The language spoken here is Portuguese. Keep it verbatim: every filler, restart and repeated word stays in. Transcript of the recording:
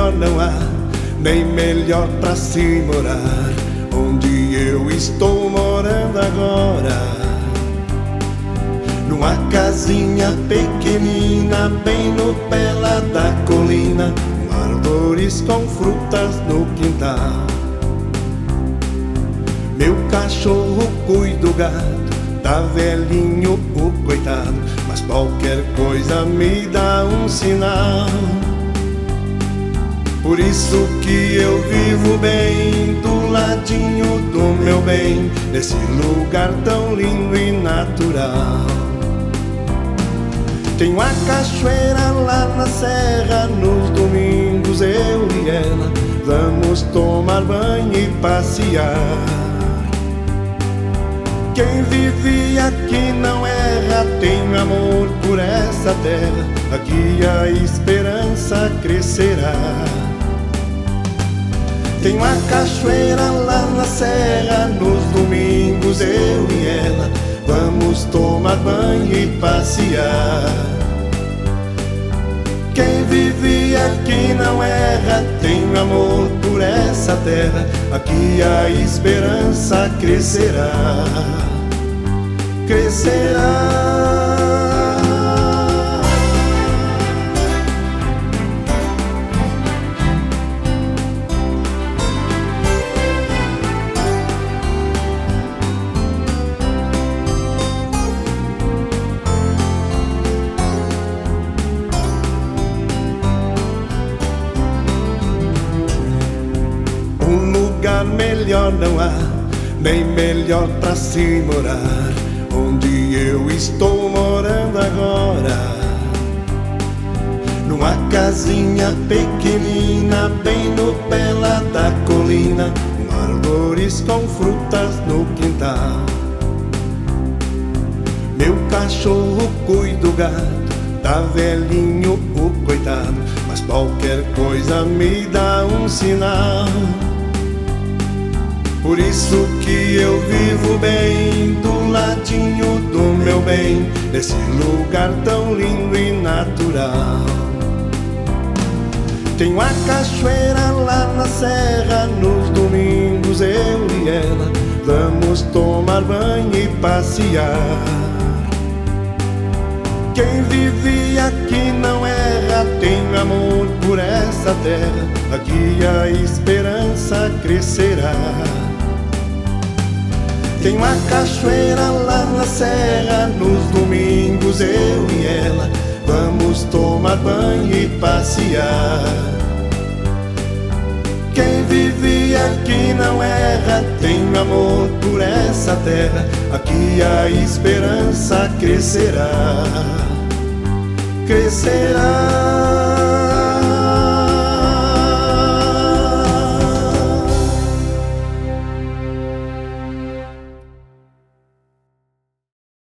melhor não há, nem melhor pra se morar onde eu estou morando agora. Numa casinha pequenina, bem no pé lá da colina, com árvores com frutas no quintal. Meu cachorro cuida do gado, tá velhinho o coitado, mas qualquer coisa me dá um sinal. Por isso que eu vivo bem, do ladinho do meu bem, nesse lugar tão lindo e natural. Tem uma cachoeira lá na serra, nos domingos eu e ela vamos tomar banho e passear. Quem vive aqui não erra, tem amor por essa terra, aqui a esperança crescerá. Tem uma cachoeira lá na serra, nos domingos eu e ela vamos tomar banho e passear. Quem vive aqui não erra, tem amor por essa terra, aqui a esperança crescerá, crescerá. Um lugar melhor não há, nem melhor pra se morar onde eu estou morando agora. Numa casinha pequenina, bem no pé lá da colina, com árvores com frutas no quintal. Meu cachorro cuida do gado, tá velhinho o coitado, mas qualquer coisa me dá um sinal. Por isso que eu vivo bem, do ladinho do meu bem, nesse lugar tão lindo e natural. Tem uma cachoeira lá na serra, nos domingos eu e ela vamos tomar banho e passear. Quem vive aqui não erra, tem amor por essa terra, aqui a esperança crescerá. Tem uma cachoeira lá na serra, nos domingos eu e ela vamos tomar banho e passear. Quem vive aqui não erra, tem amor por essa terra, aqui a esperança crescerá, crescerá.